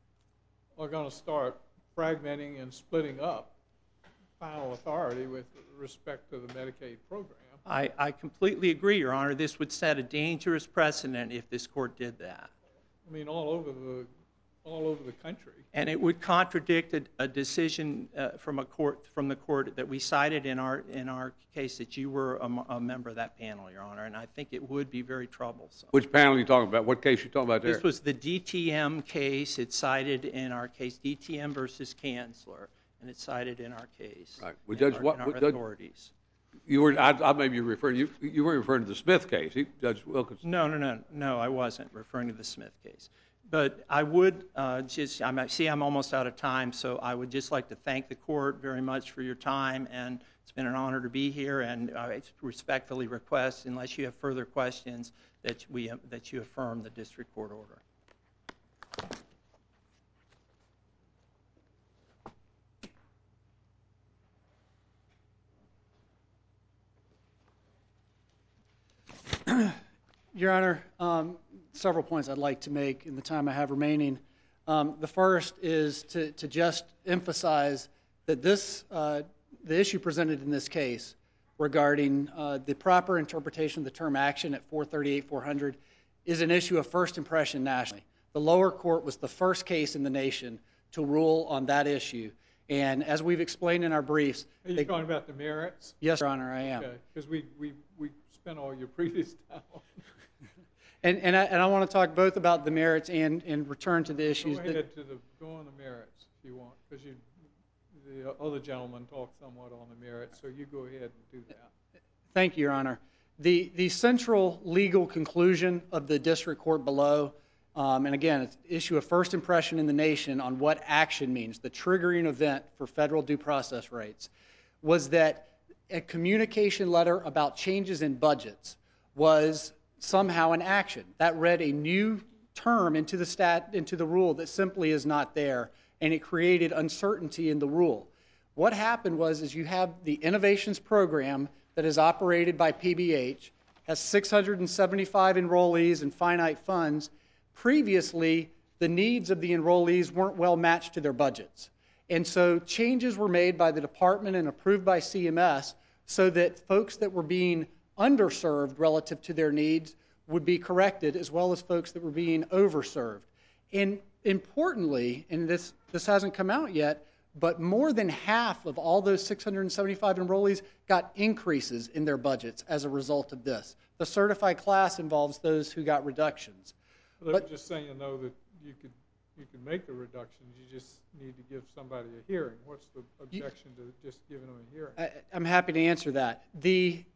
are going to start fragmenting and splitting up final authority with respect to the Medicaid program. I, I completely agree, Your Honor. This would set a dangerous precedent if this court did that. I mean, all over the all over the country. And it would contradict a, a decision uh, from a court from the court that we cited in our in our case that you were a, a member of that panel, Your Honor. And I think it would be very troublesome. Which panel are you talking about? What case are you talking about there? This was the D T M case. It's cited in our case, D T M versus Kanzler, and it's cited in our case. Right. Well, in Judge, our, what, in our what Judge, authorities. You were, I, I maybe you referring, you, you were referring to the Smith case, he, Judge Wilkinson. No, no, no, no, I wasn't referring to the Smith case. But I would uh, just, I'm, see, I'm almost out of time, so I would just like to thank the court very much for your time, and it's been an honor to be here, and I respectfully request, unless you have further questions, that, we, that you affirm the district court order. Your Honor, um, several points I'd like to make in the time I have remaining. Um, the first is to, to just emphasize that this, uh, the issue presented in this case regarding uh, the proper interpretation of the term action at four thirty-eight four hundred is an issue of first impression nationally. The lower court was the first case in the nation to rule on that issue. And as we've explained in our briefs... Are you they, talking about the merits? Yes, Your Honor, I am. Okay, because we, we, we spent all your previous time on And, and, I, and I want to talk both about the merits and, and return to the issues. Go ahead that, to the, go on the merits if you want, because you, the other gentleman talked somewhat on the merits, so you go ahead and do that. Thank you, Your Honor. The, the central legal conclusion of the district court below, um, and again, it's an issue of first impression in the nation on what action means, the triggering event for federal due process rights, was that a communication letter about changes in budgets was somehow an action. That read a new term into the stat, into the rule that simply is not there, and it created uncertainty in the rule. What happened was is you have the Innovations Program that is operated by P B H, has six hundred seventy-five enrollees and finite funds. Previously, the needs of the enrollees weren't well matched to their budgets. And so changes were made by the department and approved by C M S so that folks that were being underserved relative to their needs would be corrected, as well as folks that were being overserved. And importantly, and this, this hasn't come out yet, but more than half of all those six hundred seventy-five enrollees got increases in their budgets as a result of this. The certified class involves those who got reductions. Well, but, just saying, though, that you could, you could make the reductions, you just need to give somebody a hearing. What's the objection you, to just giving them a hearing? I, I'm happy to answer that. The,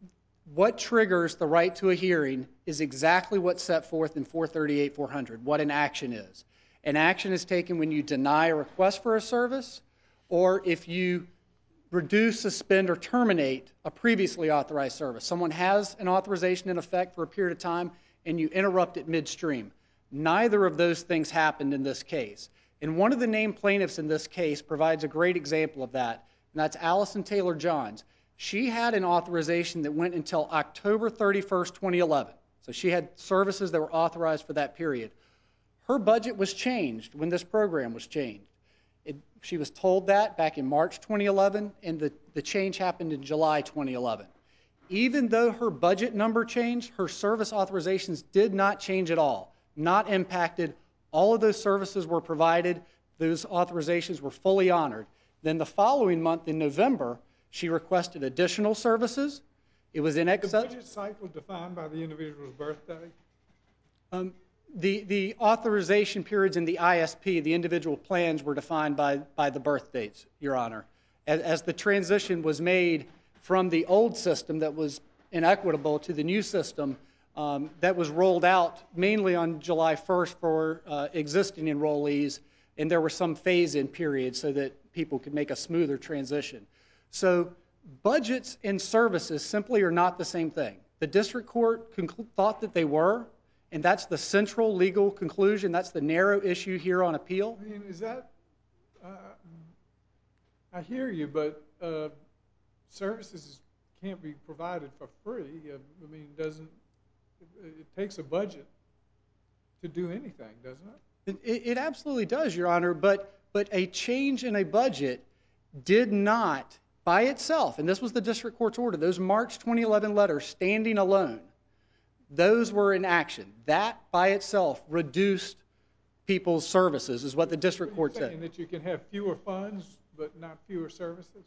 what triggers the right to a hearing is exactly what's set forth in four thirty-eight four hundred, what an action is. An action is taken when you deny a request for a service or if you reduce, suspend, or terminate a previously authorized service. Someone has an authorization in effect for a period of time and you interrupt it midstream. Neither of those things happened in this case. And one of the named plaintiffs in this case provides a great example of that, and that's Allison Taylor Johns. She had an authorization that went until October thirty-first, twenty eleven. So she had services that were authorized for that period. Her budget was changed when this program was changed. It, she was told that back in March twenty eleven, and the, the change happened in July twenty eleven. Even though her budget number changed, her service authorizations did not change at all, not impacted. All of those services were provided. Those authorizations were fully honored. Then the following month in November, she requested additional services. It was in excess. The budget cycle defined by the individual's birthday? Um, the, the authorization periods in the I S P, the individual plans, were defined by, by the birth dates, Your Honor. As, as the transition was made from the old system that was inequitable to the new system um, that was rolled out mainly on July first for uh, existing enrollees, and there were some phase-in periods so that people could make a smoother transition. So budgets and services simply are not the same thing. The district court conclu- thought that they were, and that's the central legal conclusion. That's the narrow issue here on appeal. I mean, is that, uh, I hear you, but uh, services can't be provided for free. Uh, I mean, doesn't, it, it takes a budget to do anything, doesn't it? It, it absolutely does, Your Honor, but, but a change in a budget did not, by itself, and this was the district court's order, those March twenty eleven letters standing alone, those were in action. That by itself reduced people's services, is what the district court said. Are you saying that you can have fewer funds but not fewer services?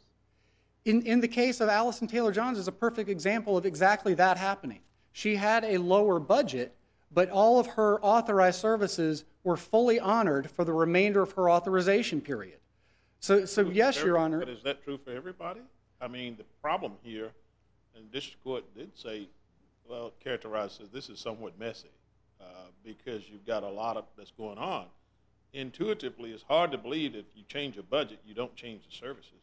In, in the case of Allison Taylor Johns is a perfect example of exactly that happening. She had a lower budget, but all of her authorized services were fully honored for the remainder of her authorization period. So, so yes, Your Honor. But is that true for everybody? I mean, the problem here, and the district court did say, well, characterized as this is somewhat messy uh, because you've got a lot of that's going on. Intuitively, it's hard to believe that if you change a budget, you don't change the services.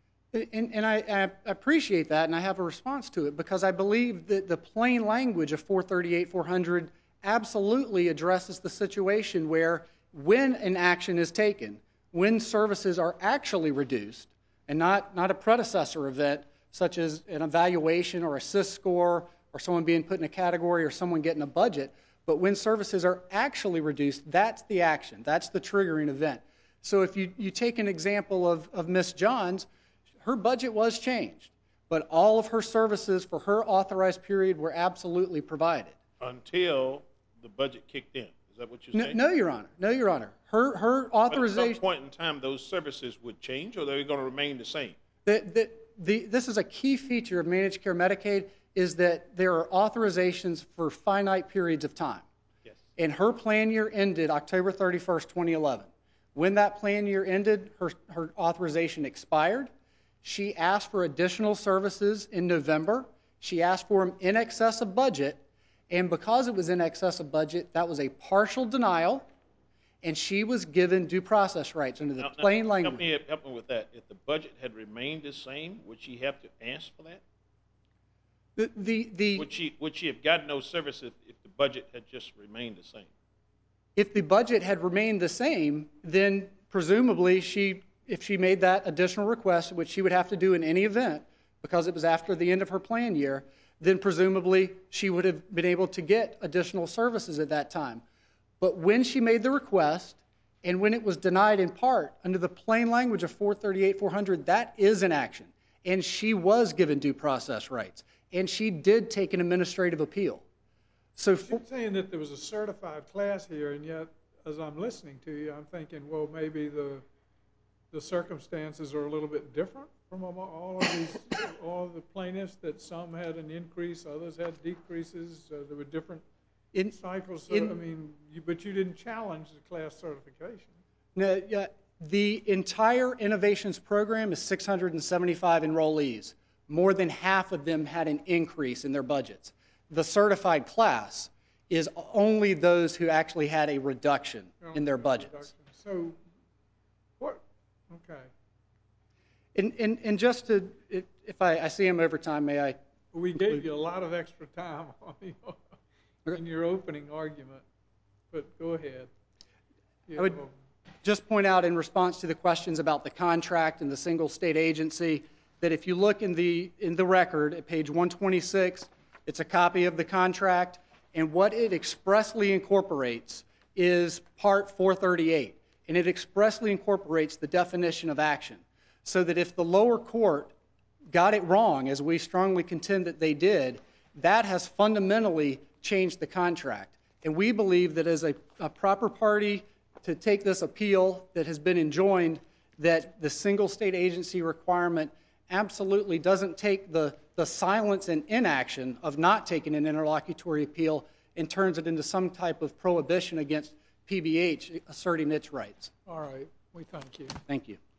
And, and I, I appreciate that, and I have a response to it, because I believe that the plain language of four thirty-eight four hundred absolutely addresses the situation where when an action is taken, when services are actually reduced, and not, not a predecessor event such as an evaluation or a C I S score or someone being put in a category or someone getting a budget, but when services are actually reduced, that's the action. That's the triggering event. So if you, you take an example of, of Miz Johns, her budget was changed, but all of her services for her authorized period were absolutely provided. Until the budget kicked in. Is that what you're No, saying? no, Your Honor. No, Your Honor. Her, her But at authorization... some point in time, those services would change, or they're going to remain the same? The, the, the, this is a key feature of managed care Medicaid, is that there are authorizations for finite periods of time. Yes. And her plan year ended October thirty-first, twenty eleven. When that plan year ended, her, her authorization expired. She asked for additional services in November. She asked for them in excess of budget, and because it was in excess of budget, that was a partial denial, and she was given due process rights under the Now- plain now, language. Help me, help me with that. If the budget had remained the same, would she have to ask for that? The, the, the, Would she, would she have gotten those services if the budget had just remained the same? if the budget had remained the same, then presumably she, if she made that additional request, which she would have to do in any event, because it was after the end of her plan year, then presumably she would have been able to get additional services at that time. But when she made the request, and when it was denied in part, under the plain language of four thirty-eight four hundred, that is an action. And she was given due process rights. And she did take an administrative appeal. So for, You're saying that there was a certified class here, and yet, as I'm listening to you, I'm thinking, well, maybe the the circumstances are a little bit different from all of these, all of the plaintiffs, that some had an increase, others had decreases, uh, there were different in, cycles. So, in, I mean, you, but you didn't challenge the class certification. no, yeah, the entire innovations program is six hundred seventy-five enrollees. more than half of them had an increase in their budgets. The certified class is only those who actually had a reduction in their budgets. So, what, okay. And, and, and just to, if if I, I see him over time, may I? We gave you a lot of extra time on your, in your opening argument, but go ahead. You I would know. just point out in response to the questions about the contract and the single state agency that if you look in the, in the record at page one twenty-six, it's a copy of the contract, and what it expressly incorporates is part four thirty-eight, and it expressly incorporates the definition of action, so that if the lower court got it wrong, as we strongly contend that they did, that has fundamentally changed the contract. And we believe that as a, a proper party to take this appeal that has been enjoined, that the single state agency requirement absolutely doesn't take the, the silence and inaction of not taking an interlocutory appeal and turns it into some type of prohibition against P B H asserting its rights. All right. We thank you. Thank you.